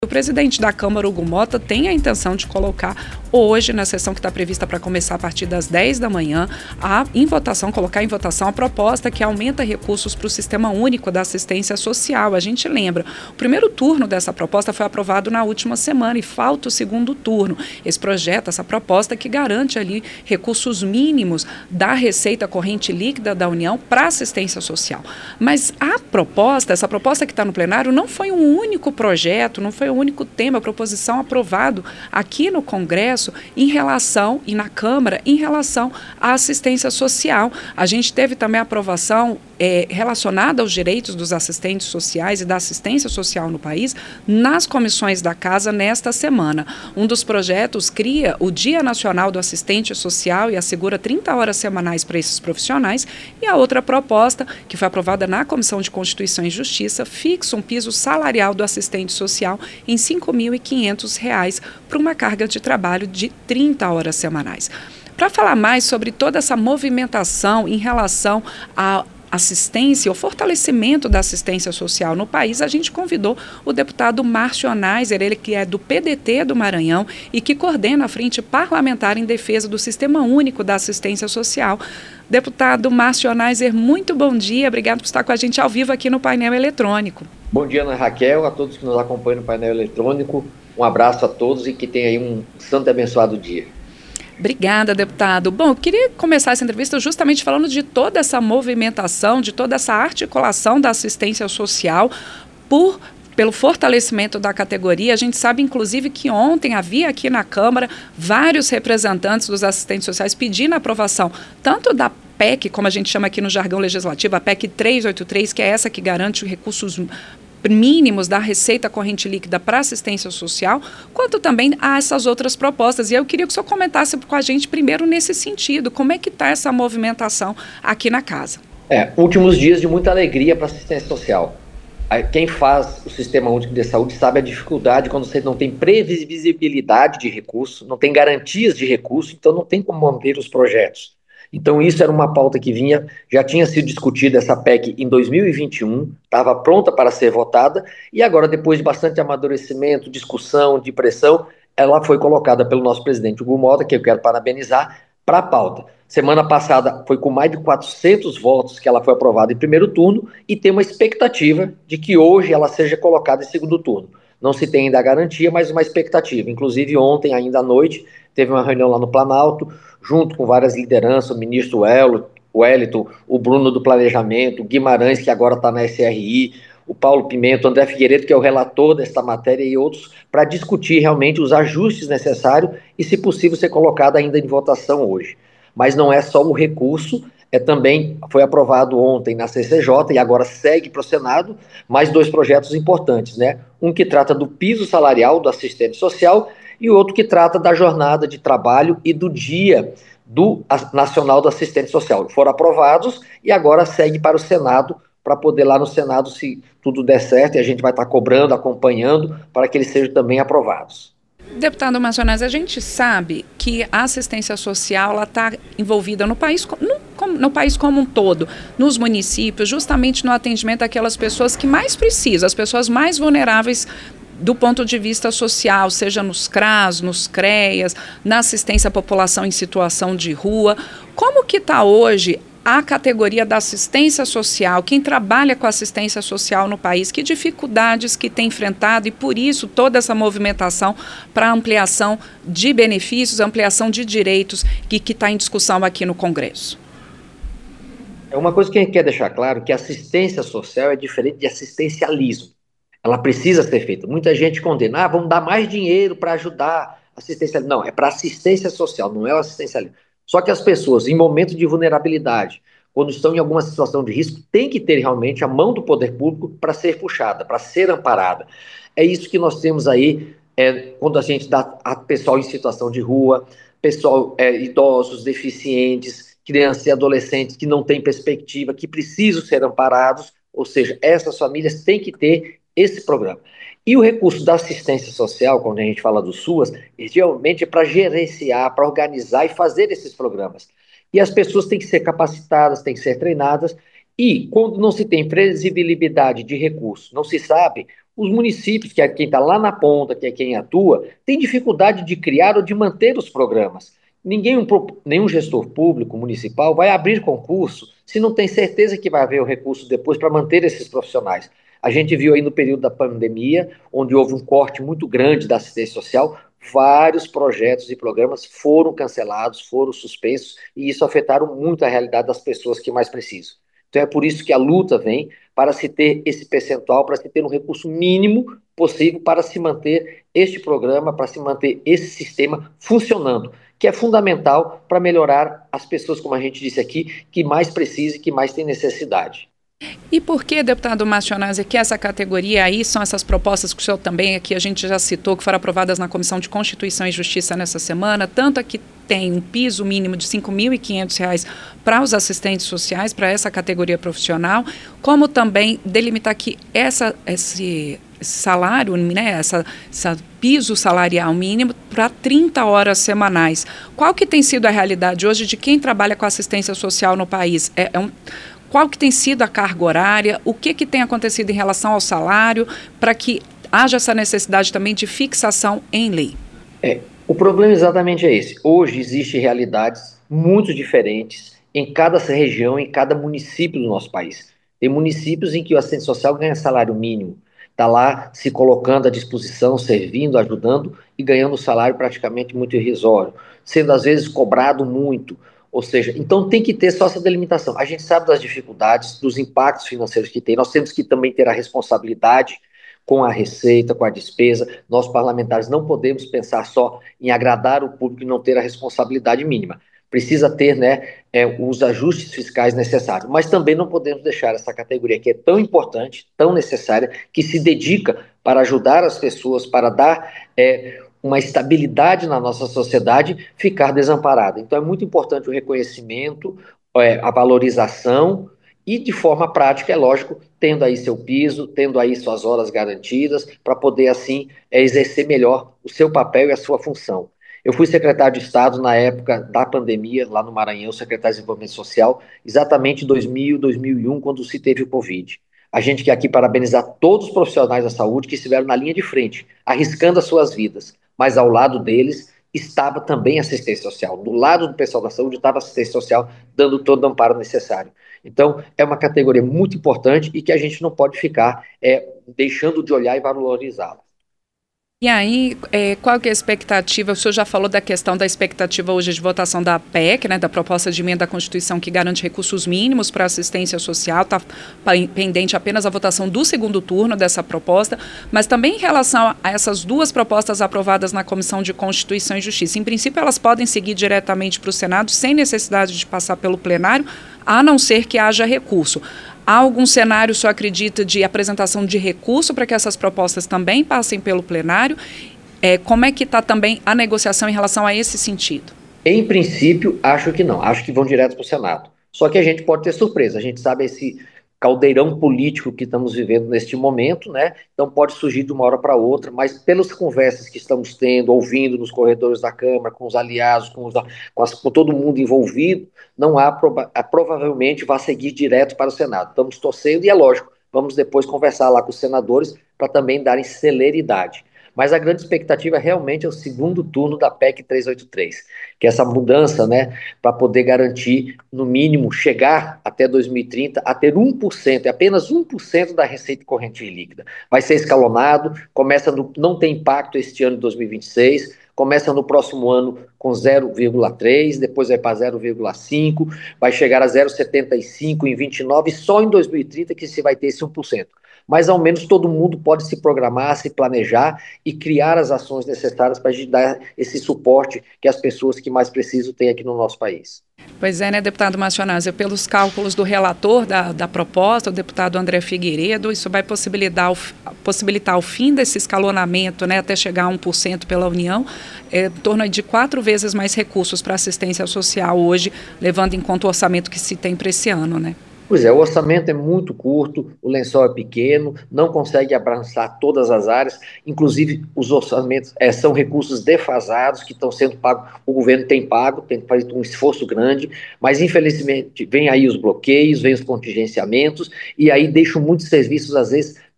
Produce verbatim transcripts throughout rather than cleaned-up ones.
O presidente da Câmara, Hugo Mota, tem a intenção de colocar hoje, na sessão que está prevista para começar a partir das dez da manhã, a, em votação, colocar em votação a proposta que aumenta recursos para o Sistema Único da Assistência Social. A gente lembra, o primeiro turno dessa proposta foi aprovado na última semana e falta o segundo turno. Esse projeto, essa proposta que garante ali recursos mínimos da receita corrente líquida da União para assistência social. Mas a proposta, essa proposta que está no plenário, não foi um único projeto, não foi o único tema, a proposição aprovado aqui no Congresso em relação, e na Câmara, em relação à assistência social. A gente teve também a aprovação é, relacionada aos direitos dos assistentes sociais e da assistência social no país nas comissões da Casa nesta semana. Um dos projetos cria o Dia Nacional do Assistente Social e assegura trinta horas semanais para esses profissionais, e a outra proposta, que foi aprovada na Comissão de Constituição e Justiça, fixa um piso salarial do assistente social em cinco mil e quinhentos reais para uma carga de trabalho de trinta horas semanais. Para falar mais sobre toda essa movimentação em relação à assistência, o fortalecimento da assistência social no país, a gente convidou o deputado Márcio Onaiser, ele que é do P D T do Maranhão e que coordena a Frente Parlamentar em Defesa do Sistema Único da Assistência Social. Deputado Márcio Onaiser, muito bom dia, obrigado por estar com a gente ao vivo aqui no painel eletrônico. Bom dia, Ana Raquel, a todos que nos acompanham no painel eletrônico, um abraço a todos e que tenham aí um santo e abençoado dia. Obrigada, deputado. Bom, eu queria começar essa entrevista justamente falando de toda essa movimentação, de toda essa articulação da assistência social por pelo fortalecimento da categoria. A gente sabe, inclusive, que ontem havia aqui na Câmara vários representantes dos assistentes sociais pedindo a aprovação tanto da P E C, como a gente chama aqui no jargão legislativo, a P E C trezentos e oitenta e três, que é essa que garante recursos mínimos da receita corrente líquida para assistência social, quanto também a essas outras propostas. E eu queria que o senhor comentasse com a gente primeiro nesse sentido, como é que está essa movimentação aqui na casa? É, últimos dias de muita alegria para a assistência social. Quem faz o Sistema Único de Saúde sabe a dificuldade quando você não tem previsibilidade de recurso, não tem garantias de recurso, então não tem como manter os projetos. Então isso era uma pauta que vinha, já tinha sido discutida essa P E C em dois mil e vinte e um, estava pronta para ser votada, e agora, depois de bastante amadurecimento, discussão, de pressão, ela foi colocada pelo nosso presidente Hugo Mota, que eu quero parabenizar, para a pauta. Semana passada foi com mais de quatrocentos votos que ela foi aprovada em primeiro turno, e tem uma expectativa de que hoje ela seja colocada em segundo turno. Não se tem ainda a garantia, mas uma expectativa. Inclusive ontem, ainda à noite, teve uma reunião lá no Planalto, junto com várias lideranças, o ministro Wellington, o Bruno do Planejamento, o Guimarães, que agora está na S R I, o Paulo Pimenta, o André Figueiredo, que é o relator desta matéria, e outros, para discutir realmente os ajustes necessários e, se possível, ser colocado ainda em votação hoje. Mas não é só o recurso, é também, foi aprovado ontem na C C J e agora segue para o Senado, mais dois projetos importantes, né? Um que trata do piso salarial do assistente social e outro que trata da jornada de trabalho e do Dia do Nacional do Assistente Social. Foram aprovados e agora segue para o Senado, para poder lá no Senado, se tudo der certo, e a gente vai estar cobrando, acompanhando, para que eles sejam também aprovados. Deputado Márcio Onaiser, a gente sabe que a assistência social está envolvida no país, no, no país como um todo, nos municípios, justamente no atendimento daquelas pessoas que mais precisam, as pessoas mais vulneráveis do ponto de vista social, seja nos CRAS, nos CREAS, na assistência à população em situação de rua. Como que está hoje a categoria da assistência social, quem trabalha com assistência social no país, que dificuldades que tem enfrentado e, por isso, toda essa movimentação para ampliação de benefícios, ampliação de direitos que está em discussão aqui no Congresso? É uma coisa que a gente quer deixar claro, que assistência social é diferente de assistencialismo. Ela precisa ser feita. Muita gente condena, ah, vamos dar mais dinheiro para ajudar assistência. Não, é para assistência social, não é o assistencialismo. Só que as pessoas, em momentos de vulnerabilidade, quando estão em alguma situação de risco, tem que ter realmente a mão do poder público para ser puxada, para ser amparada. É isso que nós temos aí, é, quando a gente dá a pessoal em situação de rua, pessoal, é, idosos, deficientes, crianças e adolescentes que não têm perspectiva, que precisam ser amparados, ou seja, essas famílias têm que ter esse programa. E o recurso da assistência social, quando a gente fala do SUAS, geralmente é para gerenciar, para organizar e fazer esses programas. E as pessoas têm que ser capacitadas, têm que ser treinadas, e quando não se tem previsibilidade de recursos, não se sabe Os municípios, que é quem está lá na ponta, que é quem atua, tem dificuldade de criar ou de manter os programas. Ninguém, um pro- nenhum gestor público municipal vai abrir concurso se não tem certeza que vai haver o recurso depois para manter esses profissionais. A gente viu aí no período da pandemia, onde houve um corte muito grande da assistência social, vários projetos e programas foram cancelados, foram suspensos, e isso afetaram muito a realidade das pessoas que mais precisam. Então é por isso que a luta vem para se ter esse percentual, para se ter um recurso mínimo possível para se manter este programa, para se manter esse sistema funcionando, que é fundamental para melhorar as pessoas, como a gente disse aqui, que mais precisam e que mais têm necessidade. E por que, deputado Marcionazzi, que essa categoria aí são essas propostas que o senhor também aqui a gente já citou, que foram aprovadas na Comissão de Constituição e Justiça nessa semana, tanto a que tem um piso mínimo de cinco mil e quinhentos reais para os assistentes sociais, para essa categoria profissional, como também delimitar que essa, esse salário, né, essa, essa piso salarial mínimo para trinta horas semanais. Qual que tem sido a realidade hoje de quem trabalha com assistência social no país? É, é um Qual que tem sido a carga horária? O que, que tem acontecido em relação ao salário para que haja essa necessidade também de fixação em lei? É, o problema exatamente é esse. Hoje existem realidades muito diferentes em cada região, em cada município do nosso país. Tem municípios em que o assistente social ganha salário mínimo, está lá se colocando à disposição, servindo, ajudando e ganhando um salário praticamente muito irrisório, sendo às vezes cobrado muito. Ou seja, então tem que ter só essa delimitação. A gente sabe das dificuldades, dos impactos financeiros que tem, nós temos que também ter a responsabilidade com a receita, com a despesa. Nós, parlamentares, não podemos pensar só em agradar o público e não ter a responsabilidade mínima. Precisa ter, né, é, os ajustes fiscais necessários, mas também não podemos deixar essa categoria que é tão importante, tão necessária, que se dedica para ajudar as pessoas, para dar é, uma estabilidade na nossa sociedade, ficar desamparada. Então é muito importante o reconhecimento, é, a valorização e de forma prática, é lógico, tendo aí seu piso, tendo aí suas horas garantidas, para poder, assim, é, exercer melhor o seu papel e a sua função. Eu fui secretário de Estado na época da pandemia, lá no Maranhão, secretário de Desenvolvimento Social, exatamente em dois mil, dois mil e um, quando se teve o Covid. A gente quer aqui parabenizar todos os profissionais da saúde que estiveram na linha de frente, arriscando as suas vidas, mas ao lado deles estava também assistência social. Do lado do pessoal da saúde estava assistência social, dando todo o amparo necessário. Então, é uma categoria muito importante e que a gente não pode ficar é, deixando de olhar e valorizá-la. E aí, é, qual que é a expectativa? O senhor já falou da questão da expectativa hoje de votação da P E C, né, da proposta de emenda à Constituição que garante recursos mínimos para assistência social. Está pendente apenas a votação do segundo turno dessa proposta, mas também em relação a essas duas propostas aprovadas na Comissão de Constituição e Justiça. Em princípio, elas podem seguir diretamente para o Senado sem necessidade de passar pelo plenário, a não ser que haja recurso. Há algum cenário, o senhor acredita, de apresentação de recurso para que essas propostas também passem pelo plenário? É, como é que está também a negociação em relação a esse sentido? Em princípio, acho que não. Acho que vão direto para o Senado. Só que a gente pode ter surpresa. A gente sabe esse caldeirão político que estamos vivendo neste momento, né? Então pode surgir de uma hora para outra, mas pelas conversas que estamos tendo, ouvindo nos corredores da Câmara, com os aliados, com, os, com, as, com todo mundo envolvido, não há, provavelmente vai seguir direto para o Senado. Estamos torcendo e é lógico, vamos depois conversar lá com os senadores para também darem celeridade. Mas a grande expectativa realmente é o segundo turno da P E C trezentos e oitenta e três, que é essa mudança, né, para poder garantir, no mínimo, chegar até dois mil e trinta a ter um por cento, é apenas um por cento da receita corrente líquida. Vai ser escalonado, começa no, não tem impacto este ano de dois mil e vinte e seis, começa no próximo ano com zero vírgula três, depois vai para zero vírgula cinco, vai chegar a zero vírgula setenta e cinco em vinte e nove, e só em dois mil e trinta que se vai ter esse um por cento. Mas ao menos todo mundo pode se programar, se planejar e criar as ações necessárias para a gente dar esse suporte que as pessoas que mais precisam têm aqui no nosso país. Pois é, né, deputado Marcionazzi, pelos cálculos do relator da, da proposta, o deputado André Figueiredo, isso vai possibilitar o, possibilitar o fim desse escalonamento, né, até chegar a um por cento pela União, é, em torno de quatro vezes mais recursos para assistência social hoje, levando em conta o orçamento que se tem para esse ano, né? Pois é, o orçamento é muito curto, o lençol é pequeno, não consegue abraçar todas as áreas, inclusive os orçamentos é, são recursos defasados que estão sendo pagos, o governo tem pago, tem feito um esforço grande, mas infelizmente vem aí os bloqueios, vem os contingenciamentos, e aí deixam muitos serviços, às vezes,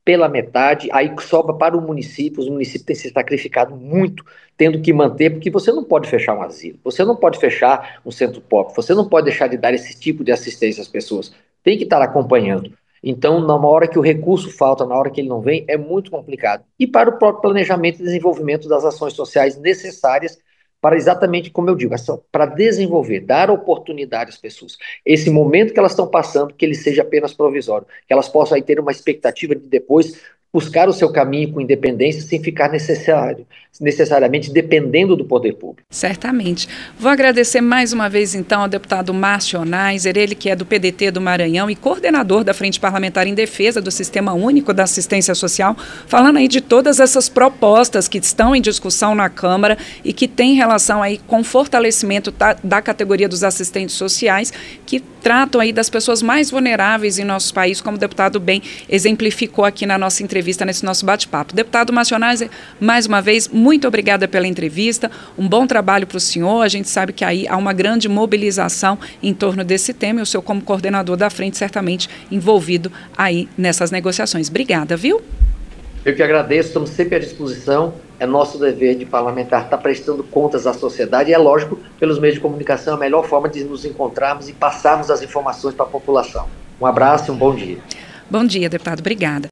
pela metade, aí sobra para o município, os municípios têm se sacrificado muito, tendo que manter, porque você não pode fechar um asilo, você não pode fechar um centro pobre, você não pode deixar de dar esse tipo de assistência às pessoas, tem que estar acompanhando. Então, na hora que o recurso falta, na hora que ele não vem, é muito complicado. E para o próprio planejamento e desenvolvimento das ações sociais necessárias para exatamente, como eu digo, para desenvolver, dar oportunidade às pessoas. Esse momento que elas estão passando, que ele seja apenas provisório, que elas possam aí ter uma expectativa de depois buscar o seu caminho com independência sem ficar necessário, necessariamente dependendo do poder público. Certamente. Vou agradecer mais uma vez, então, ao deputado Márcio Onaiser, ele que é do P D T do Maranhão e coordenador da Frente Parlamentar em Defesa do Sistema Único da Assistência Social, falando aí de todas essas propostas que estão em discussão na Câmara e que têm relação aí com o fortalecimento da, da categoria dos assistentes sociais, que tratam aí das pessoas mais vulneráveis em nosso país, como o deputado bem exemplificou aqui na nossa entrevista, nesse nosso bate-papo. Deputado Márcio Onaiser, mais uma vez, muito obrigada pela entrevista, um bom trabalho para o senhor, a gente sabe que aí há uma grande mobilização em torno desse tema e o senhor como coordenador da frente certamente envolvido aí nessas negociações. Obrigada, viu? Eu que agradeço, estamos sempre à disposição, é nosso dever de parlamentar estar prestando contas à sociedade e é lógico, pelos meios de comunicação, a melhor forma de nos encontrarmos e passarmos as informações para a população. Um abraço e um bom dia. Bom dia, deputado, obrigada.